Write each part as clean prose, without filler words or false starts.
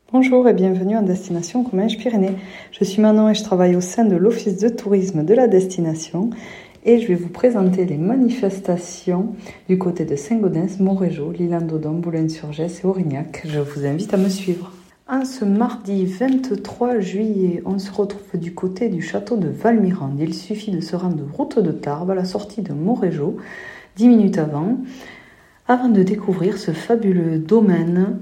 Bonjour et bienvenue en destination Comminges-Pyrénées. Je suis Manon et je travaille au sein de l'Office de tourisme de la destination et je vais vous présenter les manifestations du côté de Saint-Gaudens, Montrégeau, l'Isle-d'Odon, Boulogne-sur-Gesse et Aurignac. Je vous invite à me suivre. En ce mardi 23 juillet, on se retrouve du côté du château de Valmirande. Il suffit de se rendre route de Tarbes à la sortie de Montrégeau, 10 minutes avant de découvrir ce fabuleux domaine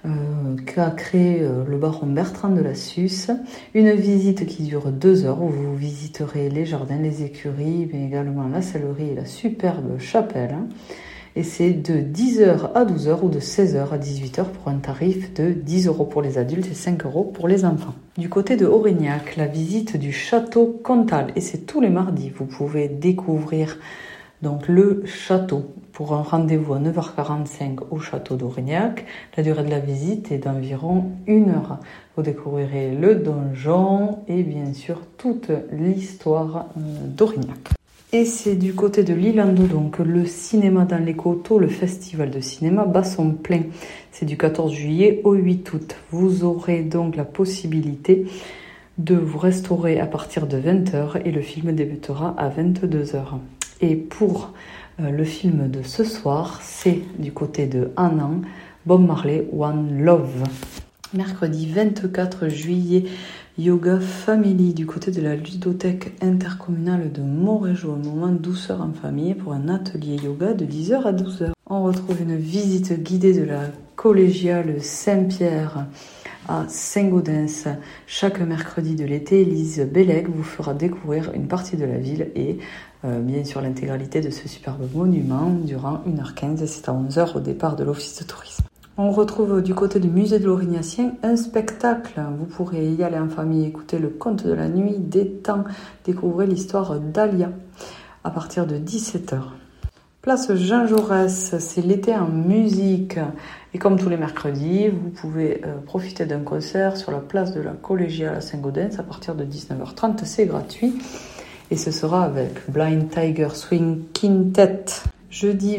qu'a créé le baron Bertrand de la Susse. Une visite qui dure 2 heures où vous visiterez les jardins, les écuries, mais également la sellerie et la superbe chapelle. Et c'est de 10h à 12h ou de 16h à 18h pour un tarif de 10 € pour les adultes et 5 € pour les enfants. Du côté de Aurignac, la visite du château Comtal, et c'est tous les mardis. Vous pouvez découvrir donc le château pour un rendez-vous à 9h45 au château d'Aurignac. La durée de la visite est d'environ 1 heure. Vous découvrirez le donjon et bien sûr toute l'histoire d'Aurignac. Et c'est du côté de l'Isle-d'Odon que le cinéma dans les coteaux, le festival de cinéma bat son plein. C'est du 14 juillet au 8 août. Vous aurez donc la possibilité de vous restaurer à partir de 20h et le film débutera à 22h. Et pour le film de ce soir, c'est du côté de Annan, Bob Marley, One Love. Mercredi 24 juillet, Yoga Family du côté de la ludothèque intercommunale de Montrégeau. Un moment de douceur en famille pour un atelier yoga de 10h à 12h. On retrouve une visite guidée de la collégiale Saint-Pierre à Saint-Gaudens. Chaque mercredi de l'été, Elise Bellec vous fera découvrir une partie de la ville et bien sûr l'intégralité de ce superbe monument durant 1h15 et c'est à 11h au départ de l'office de tourisme. On retrouve du côté du musée de l'Aurignacien un spectacle. Vous pourrez y aller en famille, écouter le conte de la nuit des temps, découvrir l'histoire d'Alia à partir de 17h. Place Jean Jaurès, c'est l'été en musique. Et comme tous les mercredis, vous pouvez profiter d'un concert sur la place de la Collégiale à Saint-Gaudens à partir de 19h30. C'est gratuit. Et ce sera avec Blind Tiger Swing Quintet. Jeudi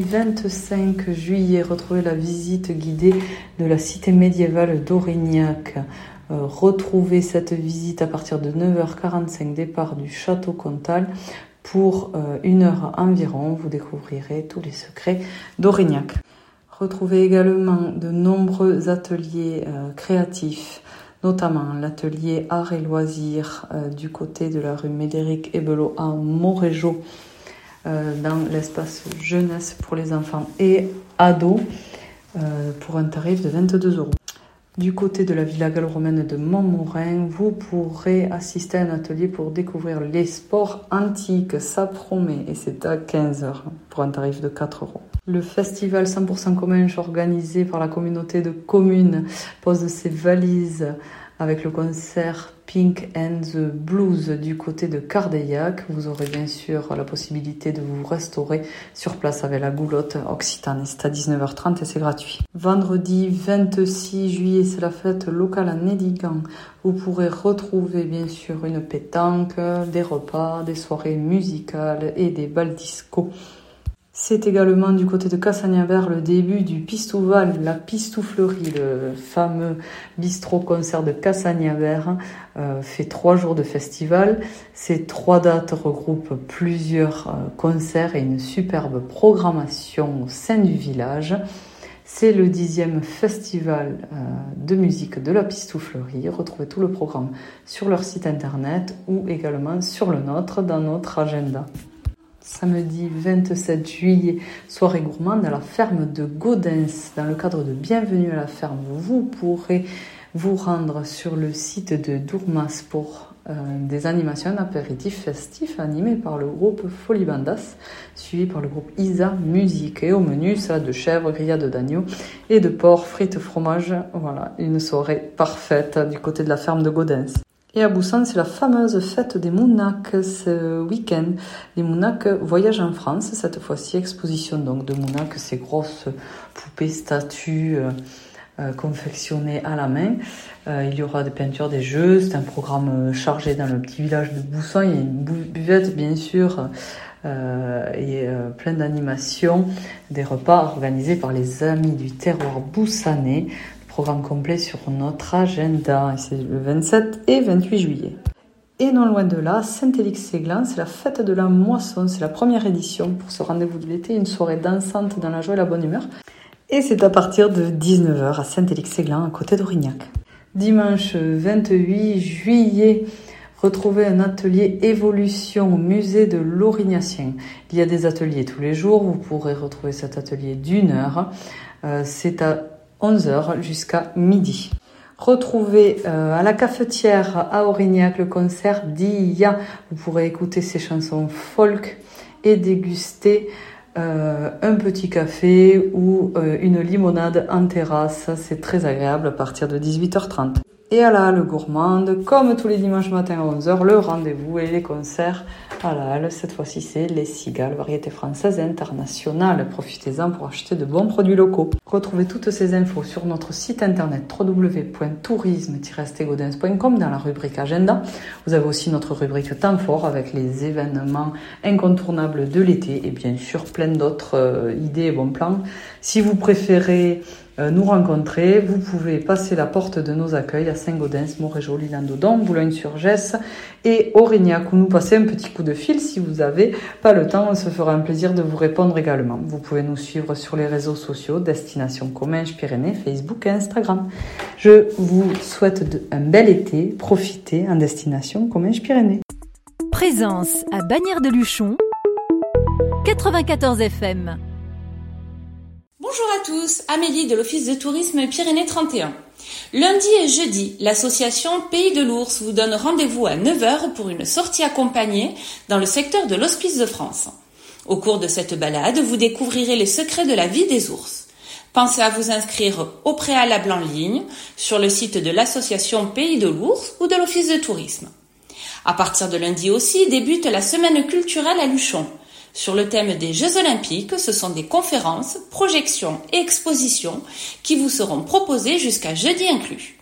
25 juillet, retrouvez la visite guidée de la cité médiévale d'Aurignac. Retrouvez cette visite à partir de 9h45, départ du château Comtal. Pour 1 heure environ, vous découvrirez tous les secrets d'Aurignac. Retrouvez également de nombreux ateliers créatifs, notamment l'atelier Arts et Loisirs du côté de la rue Médéric Ebelot à Montrégeau, dans l'espace jeunesse pour les enfants et ados, pour un tarif de 22 €. Du côté de la Villa gallo-romaine de Montmorin, vous pourrez assister à un atelier pour découvrir les sports antiques. Ça promet et c'est à 15h pour un tarif de 4 €. Le festival 100% Comminges organisé par la communauté de communes pose ses valises avec le concert Pink and the Blues du côté de Cardeillac. Vous aurez bien sûr la possibilité de vous restaurer sur place avec la goulotte occitane. C'est à 19h30 et c'est gratuit. Vendredi 26 juillet, c'est la fête locale à Nédigan. Vous pourrez retrouver bien sûr une pétanque, des repas, des soirées musicales et des bals disco. C'est également du côté de Cassagnaber le début du Pistouval, la Pistouflerie, le fameux bistrot-concert de Cassagnaber, fait 3 jours de festival. Ces 3 dates regroupent plusieurs concerts et une superbe programmation au sein du village. C'est le 10e festival de musique de la Pistouflerie. Retrouvez tout le programme sur leur site internet ou également sur le nôtre dans notre agenda. Samedi 27 juillet, soirée gourmande à la ferme de Gaudens. Dans le cadre de Bienvenue à la ferme, vous pourrez vous rendre sur le site de Dourmas pour des animations d'apéritifs festifs animés par le groupe Folibandas, suivi par le groupe Isa Musique. Et au menu, salade de chèvre, grillade d'agneau et de porc, frites, fromage. Voilà, une soirée parfaite du côté de la ferme de Gaudens. Et à Boussan, c'est la fameuse fête des Mounaks ce week-end. Les Mounaks voyagent en France, cette fois-ci exposition donc de Mounaks, ces grosses poupées, statues confectionnées à la main. Il y aura des peintures, des jeux, c'est un programme chargé dans le petit village de Boussan. Il y a une buvette bien sûr et plein d'animations, des repas organisés par les amis du terroir boussanais. Programme complet sur notre agenda, c'est le 27 et 28 juillet. Et non loin de là, Saint-Élix-Séglin, c'est la fête de la moisson, c'est la première édition pour ce rendez-vous de l'été, une soirée dansante dans la joie et la bonne humeur. Et c'est à partir de 19h à Saint-Élix-Séglin, à côté d'Aurignac. Dimanche 28 juillet, retrouvez un atelier évolution au musée de l'Aurignacien. Il y a des ateliers tous les jours, vous pourrez retrouver cet atelier d'1 heure. C'est à 11h jusqu'à midi. Retrouvez à la cafetière à Aurignac le concert d'Ia. Vous pourrez écouter ses chansons folk et déguster un petit café ou une limonade en terrasse. C'est très agréable à partir de 18h30. Et à la Halle Gourmande, comme tous les dimanches matin à 11h, le rendez-vous et les concerts à la Halle. Cette fois-ci, c'est les Cigales, variété française et internationale. Profitez-en pour acheter de bons produits locaux. Retrouvez toutes ces infos sur notre site internet www.tourisme-estegodens.com dans la rubrique Agenda. Vous avez aussi notre rubrique Temps fort avec les événements incontournables de l'été et bien sûr plein d'autres idées et bons plans. Si vous préférez nous rencontrer, vous pouvez passer la porte de nos accueils à Saint-Gaudens, Montrégeau, L'Isle-en-Dodon, Boulogne-sur-Gesse et Aurignac, où nous passez un petit coup de fil si vous n'avez pas le temps. On se fera un plaisir de vous répondre également. Vous pouvez nous suivre sur les réseaux sociaux Destination Comminges-Pyrénées, Facebook et Instagram. Je vous souhaite un bel été. Profitez en Destination Comminges-Pyrénées. Présence à Bagnères-de-Luchon, 94 FM. Bonjour à tous, Amélie de l'Office de tourisme Pyrénées 31. Lundi et jeudi, l'association Pays de l'Ours vous donne rendez-vous à 9h pour une sortie accompagnée dans le secteur de l'Hospice de France. Au cours de cette balade, vous découvrirez les secrets de la vie des ours. Pensez à vous inscrire au préalable en ligne sur le site de l'association Pays de l'Ours ou de l'Office de tourisme. À partir de lundi aussi débute la semaine culturelle à Luchon. Sur le thème des Jeux Olympiques, ce sont des conférences, projections et expositions qui vous seront proposées jusqu'à jeudi inclus.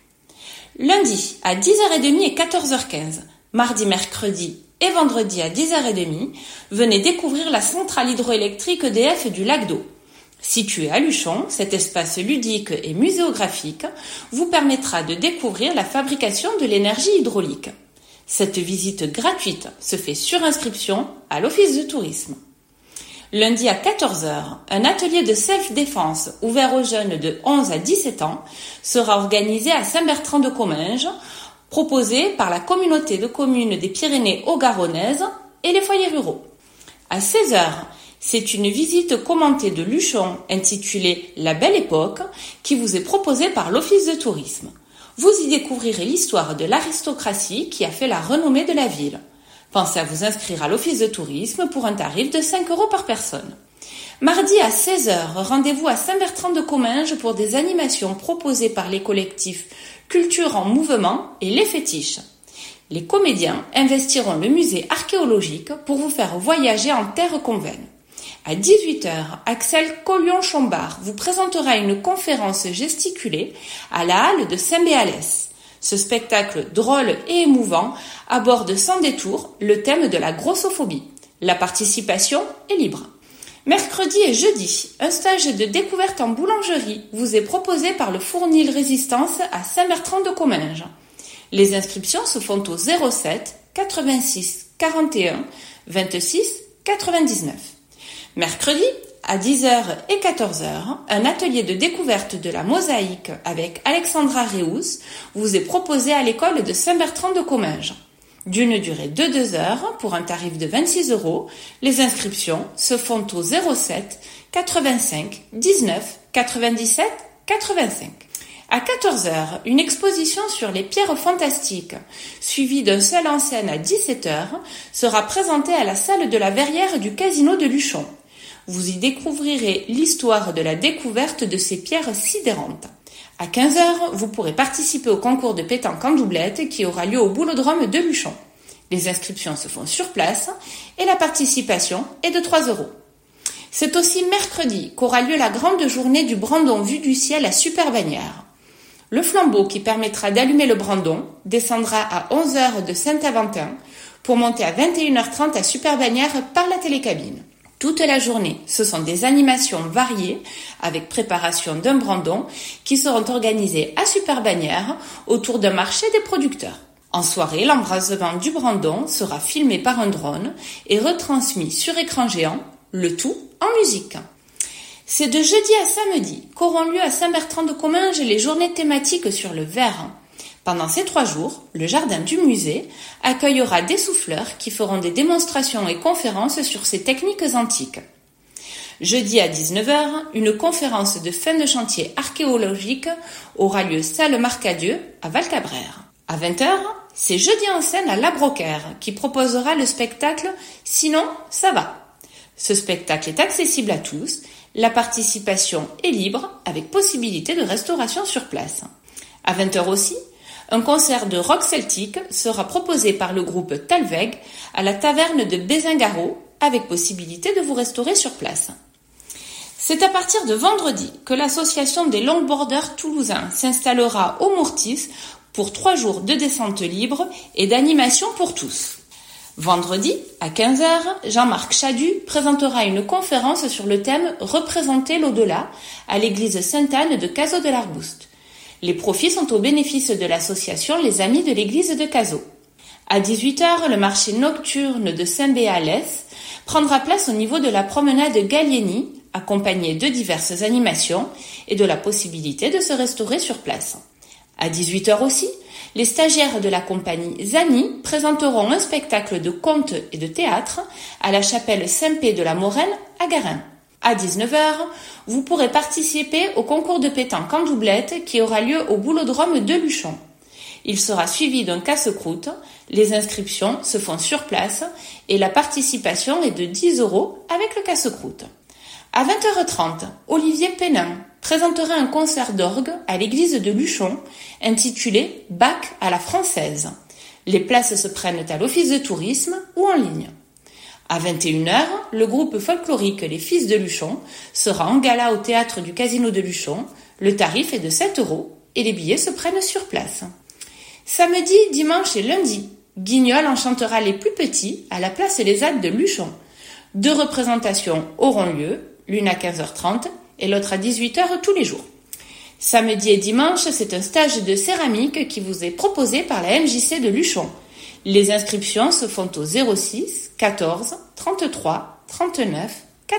Lundi à 10h30 et 14h15, mardi, mercredi et vendredi à 10h30, venez découvrir la centrale hydroélectrique EDF du lac d'Eau. Situé à Luchon, cet espace ludique et muséographique vous permettra de découvrir la fabrication de l'énergie hydraulique. Cette visite gratuite se fait sur inscription à l'Office de tourisme. Lundi à 14h, un atelier de self-défense ouvert aux jeunes de 11 à 17 ans sera organisé à Saint-Bertrand-de-Comminges, proposé par la communauté de communes des Pyrénées haut-garonnaises et les foyers ruraux. À 16h, c'est une visite commentée de Luchon intitulée « La Belle Époque » qui vous est proposée par l'Office de tourisme. Vous y découvrirez l'histoire de l'aristocratie qui a fait la renommée de la ville. Pensez à vous inscrire à l'Office de tourisme pour un tarif de 5 € par personne. Mardi à 16h, rendez-vous à Saint-Bertrand-de-Comminges pour des animations proposées par les collectifs Culture en Mouvement et Les Fétiches. Les comédiens investiront le musée archéologique pour vous faire voyager en terre convaincue. À 18h, Axel Collion-Chambard vous présentera une conférence gesticulée à la Halle de Saint-Béalès. Ce spectacle drôle et émouvant aborde sans détour le thème de la grossophobie. La participation est libre. Mercredi et jeudi, un stage de découverte en boulangerie vous est proposé par le Fournil Résistance à Saint-Bertrand-de-Comminges. Les inscriptions se font au 07 86 41 26 99. Mercredi, à 10h et 14h, un atelier de découverte de la mosaïque avec Alexandra Réous vous est proposé à l'école de Saint-Bertrand-de-Comminges. D'une durée de 2 heures pour un tarif de 26 €, les inscriptions se font au 07 85 19 97 85. À 14h, une exposition sur les pierres fantastiques, suivie d'un seul en scène à 17h, sera présentée à la salle de la Verrière du Casino de Luchon. Vous y découvrirez l'histoire de la découverte de ces pierres sidérantes. À 15h, vous pourrez participer au concours de pétanque en doublette qui aura lieu au Boulodrome de Luchon. Les inscriptions se font sur place et la participation est de 3 €. C'est aussi mercredi qu'aura lieu la grande journée du brandon vu du ciel à Super-Bagnères. Le flambeau qui permettra d'allumer le brandon descendra à 11h de Saint-Aventin pour monter à 21h30 à Super-Bagnères par la télécabine. Toute la journée, ce sont des animations variées avec préparation d'un brandon qui seront organisées à Super-Bagnères autour d'un marché des producteurs. En soirée, l'embrasement du brandon sera filmé par un drone et retransmis sur écran géant, le tout en musique. C'est de jeudi à samedi qu'auront lieu à Saint-Bertrand-de-Comminges les journées thématiques sur le verre. Pendant ces 3 jours, le jardin du musée accueillera des souffleurs qui feront des démonstrations et conférences sur ces techniques antiques. Jeudi à 19h, une conférence de fin de chantier archéologique aura lieu salle Marcadieu à Val-Cabrère. À 20h, c'est Jeudi en scène à La Brocaire qui proposera le spectacle « Sinon, ça va ». Ce spectacle est accessible à tous, la participation est libre avec possibilité de restauration sur place. À 20h aussi, un concert de rock celtique sera proposé par le groupe Talveg à la taverne de Bézingaro avec possibilité de vous restaurer sur place. C'est à partir de vendredi que l'association des longboarders toulousains s'installera au Mourtis pour 3 jours de descente libre et d'animation pour tous. Vendredi, à 15h, Jean-Marc Chadu présentera une conférence sur le thème « Représenter l'au-delà » à l'église Sainte-Anne de Cazaux de l'Arbouste. Les profits sont au bénéfice de l'association Les Amis de l'église de Cazaux. À 18h, le marché nocturne de Saint-Béalès prendra place au niveau de la promenade Gallieni, accompagné de diverses animations et de la possibilité de se restaurer sur place. À 18h aussi, les stagiaires de la compagnie Zani présenteront un spectacle de contes et de théâtre à la chapelle Saint-Pé de la Moraine à Garin. À 19h, vous pourrez participer au concours de pétanque en doublette qui aura lieu au boulodrome de Luchon. Il sera suivi d'un casse-croûte, les inscriptions se font sur place et la participation est de 10 € avec le casse-croûte. À 20h30, Olivier Pénin présentera un concert d'orgue à l'église de Luchon intitulé « Bach à la française ». Les places se prennent à l'office de tourisme ou en ligne. À 21h, le groupe folklorique Les Fils de Luchon sera en gala au théâtre du Casino de Luchon. Le tarif est de 7 € et les billets se prennent sur place. Samedi, dimanche et lundi, Guignol enchantera les plus petits à la place Les Halles de Luchon. 2 représentations auront lieu, l'une à 15h30 et l'autre à 18h tous les jours. Samedi et dimanche, c'est un stage de céramique qui vous est proposé par la MJC de Luchon. Les inscriptions se font au 06 14 33 39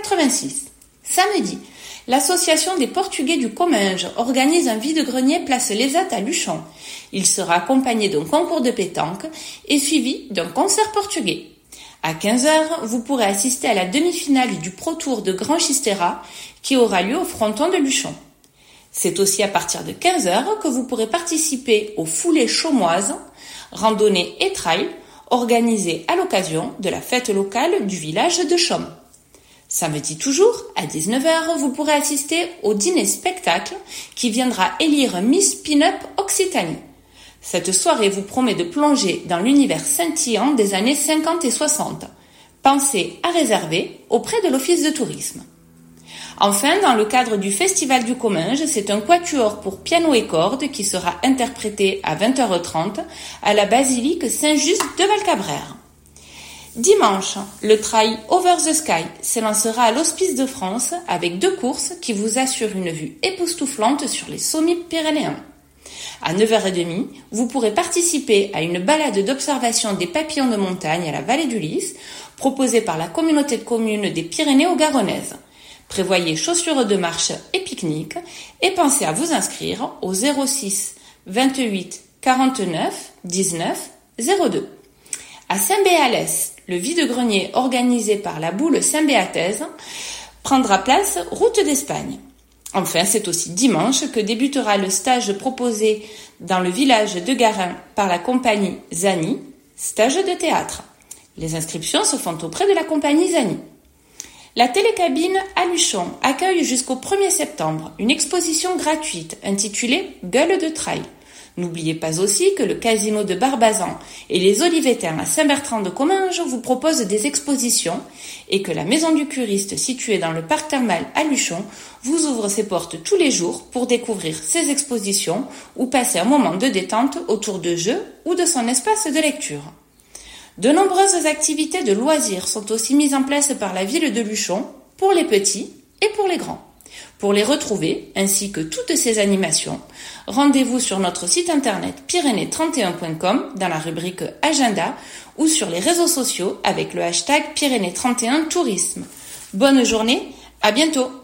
86. Samedi, l'association des Portugais du Comminges organise un vide-grenier place Lesat à Luchon. Il sera accompagné d'un concours de pétanque et suivi d'un concert portugais. À 15h, vous pourrez assister à la demi-finale du Pro Tour de Grand Chistera qui aura lieu au fronton de Luchon. C'est aussi à partir de 15h que vous pourrez participer aux foulées chaumoises, randonnées et trails organisées à l'occasion de la fête locale du village de Chaume. Samedi toujours, à 19h, vous pourrez assister au dîner-spectacle qui viendra élire Miss Pin-Up Occitanie. Cette soirée vous promet de plonger dans l'univers scintillant des années 50 et 60. Pensez à réserver auprès de l'office de tourisme. Enfin, dans le cadre du Festival du Comminges, c'est un quatuor pour piano et cordes qui sera interprété à 20h30 à la basilique Saint-Just de Val-Cabrère. Dimanche, le trail Over the Sky s'élancera à l'Hospice de France avec 2 courses qui vous assurent une vue époustouflante sur les sommets pyrénéens. À 9h30, vous pourrez participer à une balade d'observation des papillons de montagne à la vallée du Lys, proposée par la communauté de communes des Pyrénées-Garonnaises. Prévoyez chaussures de marche et pique-nique et pensez à vous inscrire au 06 28 49 19 02. À Saint-Béalès, le vide-grenier organisé par la boule Saint-Béataise prendra place route d'Espagne. Enfin, c'est aussi dimanche que débutera le stage proposé dans le village de Garin par la compagnie Zani, stage de théâtre. Les inscriptions se font auprès de la compagnie Zani. La télécabine à Luchon accueille jusqu'au 1er septembre une exposition gratuite intitulée « Gueule de trail ». N'oubliez pas aussi que le casino de Barbazan et les Olivetins à Saint-Bertrand-de-Comminges vous proposent des expositions et que la maison du curiste située dans le parc thermal à Luchon vous ouvre ses portes tous les jours pour découvrir ses expositions ou passer un moment de détente autour de jeux ou de son espace de lecture. De nombreuses activités de loisirs sont aussi mises en place par la ville de Luchon pour les petits et pour les grands. Pour les retrouver, ainsi que toutes ces animations, rendez-vous sur notre site internet pyrénées31.com dans la rubrique Agenda ou sur les réseaux sociaux avec le hashtag Pyrénées31 Tourisme. Bonne journée, à bientôt!